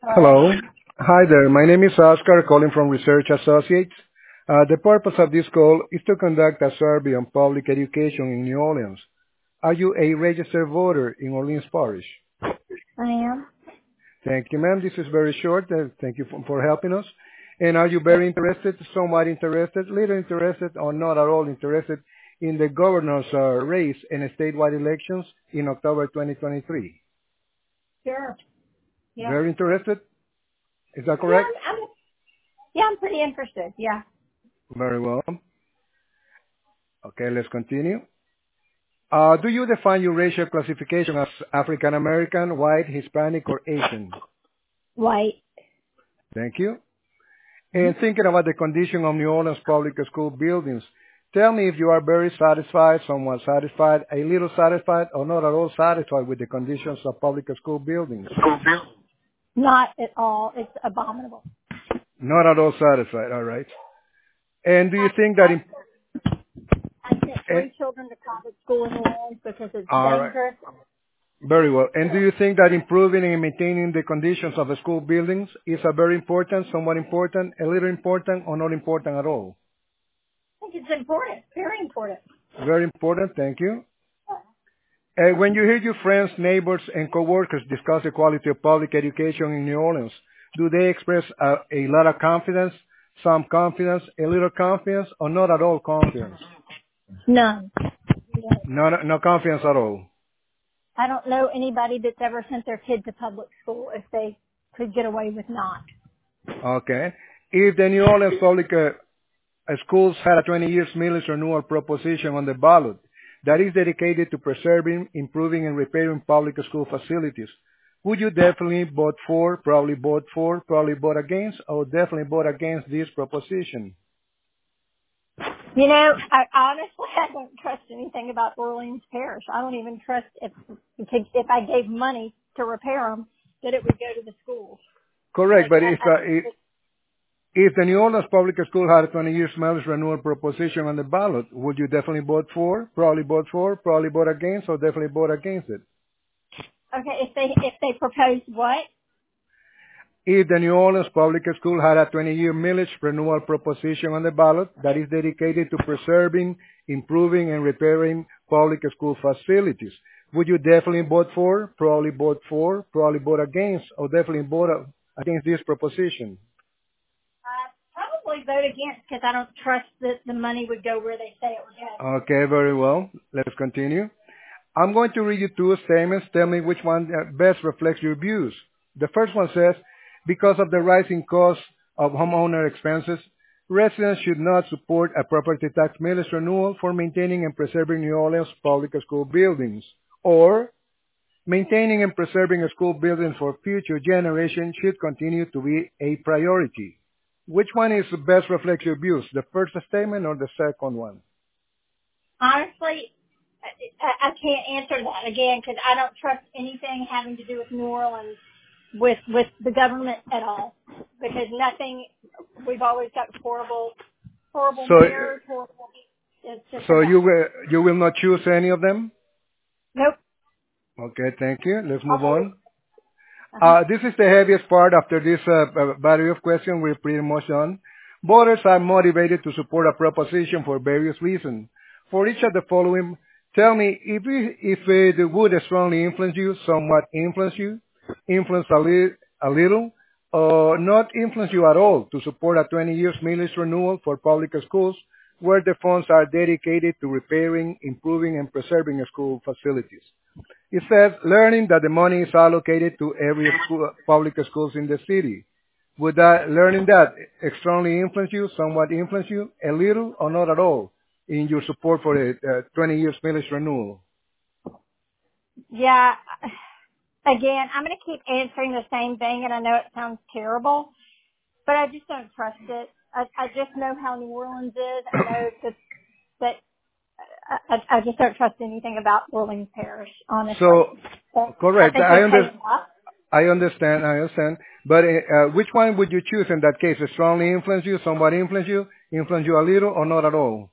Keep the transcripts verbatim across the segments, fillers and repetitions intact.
Hello. Hi there. My name is Oscar, calling from Research Associates. Uh, the purpose of this call is to conduct a survey on public education in New Orleans. Are you a registered voter in Orleans Parish? I am. Thank you, ma'am. This is very short. Uh, thank you for, for helping us. And are you Yes. very interested, somewhat interested, little interested, or not at all interested in the governor's uh, race and statewide elections in October twenty twenty-three? Sure. Yeah. Very interested? Is that Yeah. correct? I'm, I'm. Yeah, I'm pretty interested. Yeah. Very well. Okay, let's continue. Uh, do you define your racial classification as African American, white, Hispanic, or Asian? White. Thank you. hmm And thinking about the condition of New Orleans public school buildings, tell me if you are very satisfied, somewhat satisfied, a little satisfied, or not at all satisfied with the conditions of public school buildings. Not at all. It's abominable. Not at all satisfied, all right. And do you I, think that, I, in, I sent and, three children to private school in New Orleans because it's all right, dangerous. very well. And do you think that improving and maintaining the conditions of the school buildings is a very important, somewhat important, a little important, or not important at all? I think it's important. Very important. Very important. Thank you. Uh, when you hear your friends, neighbors, and coworkers discuss the quality of public education in New Orleans, do they express a, a lot of confidence, some confidence, a little confidence, or not at all confidence? None. Yeah. No, no no confidence at all. I don't know anybody that's ever sent their kid to public school if they could get away with not. Okay. If the New Orleans public uh, uh, schools had a twenty years millage renewal proposition on the ballot that is dedicated to preserving, improving, and repairing public school facilities, would you definitely vote for, probably vote for, probably vote against, or definitely vote against this proposition? You know, I honestly I don't trust anything about Orleans Parish. I don't even trust if if I gave money to repair them that it would go to the schools. Correct, Like but I, if, I uh, if, if the New Orleans public school had a twenty years millage renewal proposition on the ballot, would you definitely vote for, probably vote for, probably vote against, or definitely vote against it? okay, if they if they proposed what? If the New Orleans public school had a twenty year millage renewal proposition on the ballot that is dedicated to preserving, improving, and repairing public school facilities, would you definitely vote for, probably vote for, probably vote against, or definitely vote against this proposition? Uh, probably vote against because I don't trust that the money would go where they say it would go. Okay, very well. Let's continue. I'm going to read you two statements. Tell me which one uh, best reflects your views. The first one says, because of the rising cost of homeowner expenses, residents should not support a property tax millage renewal for maintaining and preserving New Orleans public school buildings. Or, maintaining and preserving school buildings for future generations should continue to be a priority. Which one is best reflects your views, the first statement or the second one? Honestly, I, I can't answer that again because I don't trust anything having to do with New Orleans with with the government at all because nothing. We've always got horrible, horrible So, mayors. Horrible. It's just a so mess. you will, you will not choose any of them? Nope. Okay, thank you. Let's move Although, on. uh-huh. Uh, this is the heaviest part. After this uh, battery of questions, we're pretty much done. Voters are motivated to support a proposition for various reasons. For each of the following, tell me if it, if it would strongly influence you, somewhat influence you, influence a, li- a little, or not influence you at all to support a twenty years millage renewal for public schools where the funds are dedicated to repairing, improving, and preserving school facilities. It says learning that the money is allocated to every school, public schools in the city. Would that learning that strongly influence you, somewhat influence you, a little or not at all, in your support for the uh, twenty years millage renewal? Yeah. Again, I'm going to keep answering the same thing, and I know it sounds terrible, but I just don't trust it. I, I just know how New Orleans is. I know that that I, I just don't trust anything about Orleans Parish, honestly. So, So I correct. think I they pay under, enough. I understand. I understand. But uh, which one would you choose in that case? Strongly influence you, somewhat influence you, influence you a little, or not at all?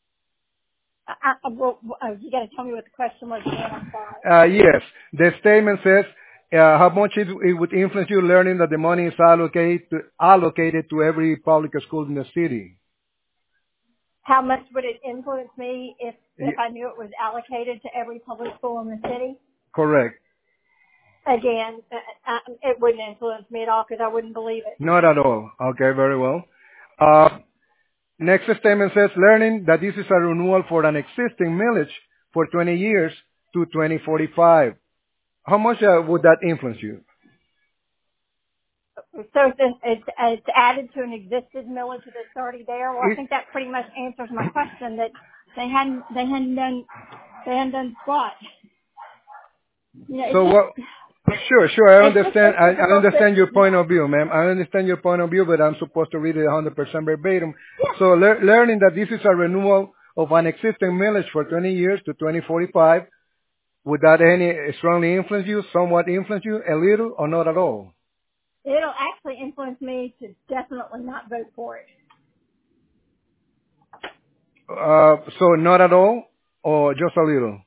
I, I, well, oh, you got to tell me what the question was again. I'm sorry. Uh, yes. The statement says, Uh, how much it, it would influence you learning that the money is allocated to, allocated to every public school in the city? How much would it influence me if, Y- if I knew it was allocated to every public school in the city? correct. Again, uh, uh, it wouldn't influence me at all because I wouldn't believe it. Not at all. Okay, very well. Uh, next statement says learning that this is a renewal for an existing millage for twenty years to twenty forty-five. How much uh, would that influence you? So it's, it's, it's added to an existing millage that's already there. Well, I It, think that pretty much answers my question that they hadn't they hadn't done they hadn't done squat. You know, it's so just what? Sure, sure. I it's just understand. so I, I difficult to understand your yeah point of view, ma'am. I understand your point of view, but I'm supposed to read it one hundred percent verbatim. yeah. So lear learning that this is a renewal of an existing millage for twenty years to twenty forty-five, would that any strongly influence you, somewhat influence you, a little, or not at all? It'll actually influence me to definitely not vote for it. Uh, so not at all, or just a little?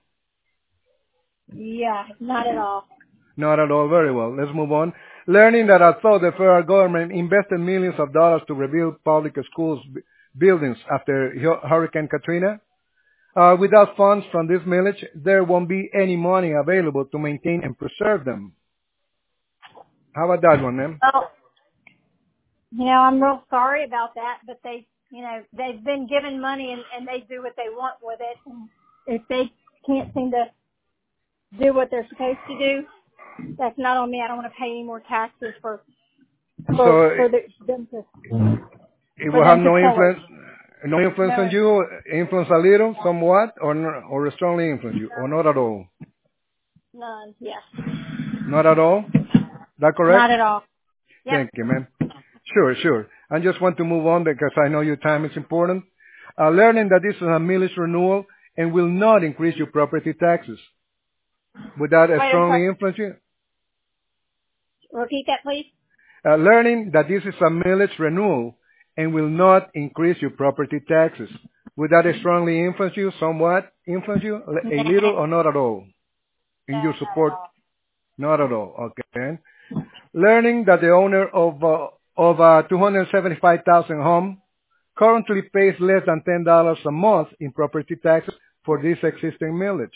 Yeah, not at all. Not at all. Very well. Let's move on. Learning that although the federal government invested millions of dollars to rebuild public schools b- buildings after Hu- Hurricane Katrina, uh, without funds from this millage, there won't be any money available to maintain and preserve them. How about that one, ma'am? Well, you know, I'm real sorry about that, but they, you know, they've been given money and, and they do what they want with it. And if they can't seem to do what they're supposed to do, that's not on me. I don't want to pay any more taxes for for So for it, the, them to it for will have them to no pillage. influence, no influence on No, you, influence a little, somewhat, or no, or strongly influence you, or not at all? none. Yeah, Not at all? That not correct? at all. Yep. Thank you, ma'am. Sure, sure. I just want to move on because I know your time is important. Uh, learning that this is a millage renewal and will not increase your property taxes. Would that uh, Wait, I'm sorry. strongly influence you? Repeat that, please. Uh, learning that this is a millage renewal and will not increase your property taxes. Would that strongly influence you, somewhat influence you, No, a little or not at all? no, In your not at support? all. Not at all. Okay. Learning that the owner of, uh, of a two hundred seventy-five thousand home currently pays less than ten dollars a month in property taxes for this existing millage.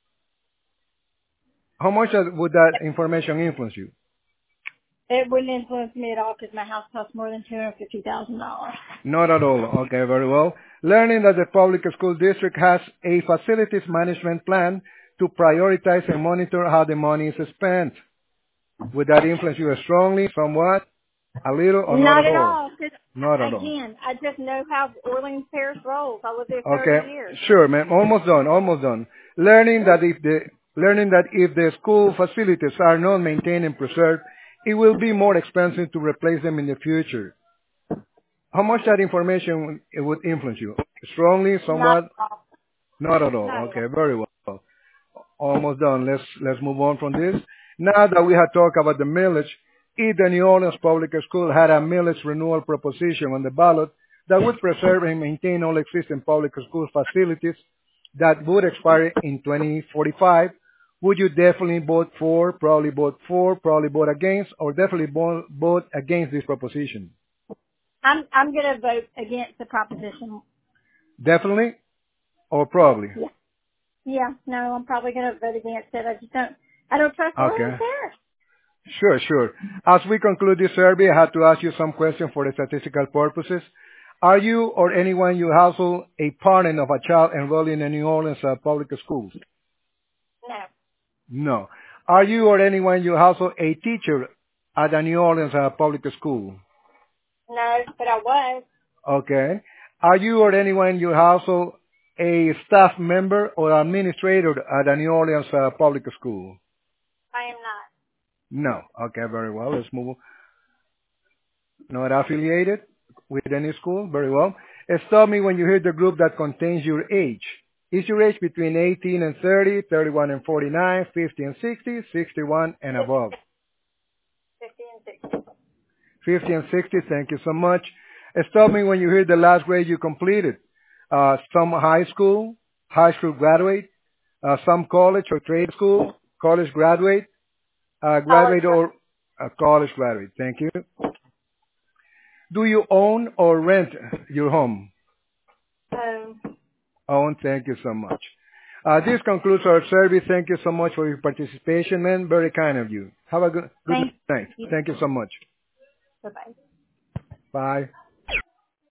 How much uh, would that information influence you? It wouldn't influence me at all because my house costs more than two hundred fifty thousand dollars. Not at all. Okay, very well. Learning that the public school district has a facilities management plan to prioritize and monitor how the money is spent. Would that influence you strongly, somewhat, a little, or not Not at at all? all. Cause Not at all. again, I just know how Orleans Parish rolls. I lived there thirty Okay, years. sure, ma'am. Almost done. Almost done. Learning that if the learning that if the school facilities are not maintained and preserved, it will be more expensive to replace them in the future. How much that information it would influence you? Strongly, Not somewhat, at all. not at all. Not at all. Okay, very well. Almost done. Let's let's move on from this. Now that we have talked about the millage, if the New Orleans Public School had a millage renewal proposition on the ballot that would preserve and maintain all existing public school facilities that would expire in twenty forty-five, would you definitely vote for, probably vote for, probably vote against, or definitely vote, vote against this proposition? I'm I'm gonna vote against the proposition. Definitely or probably? Yeah. Yeah. No, I'm probably gonna vote against it. I just don't. I don't trust Orleans Okay. Parish. Sure, sure. As we conclude this survey, I have to ask you some questions for the statistical purposes. Are you or anyone in your household a parent of a child enrolled in the New Orleans uh, public schools? No. No. Are you or anyone in your household a teacher at the New Orleans uh, public school? No, but I was. Okay. Are you or anyone in your household a staff member or administrator at the New Orleans uh, public school? I am not. No. Okay, very well. Let's move. Not affiliated with any school? Very well. Stop me when you hear the group that contains your age. Is your age between eighteen and thirty, thirty-one and forty-nine, fifty and sixty, sixty-one and above? Fifty and sixty. fifty and sixty, thank you so much. Stop me when you hear the last grade you completed. Uh, some high school, high school graduate, uh, some college or trade school, college graduate, A College graduate or a college graduate. Thank you. Do you own or rent your home? home. Own. Thank you so much. Uh, this concludes our survey. Thank you so much for your participation, man. Very kind of you. Have a good, good Thank night. you. Thank you so much. Bye-bye. Bye.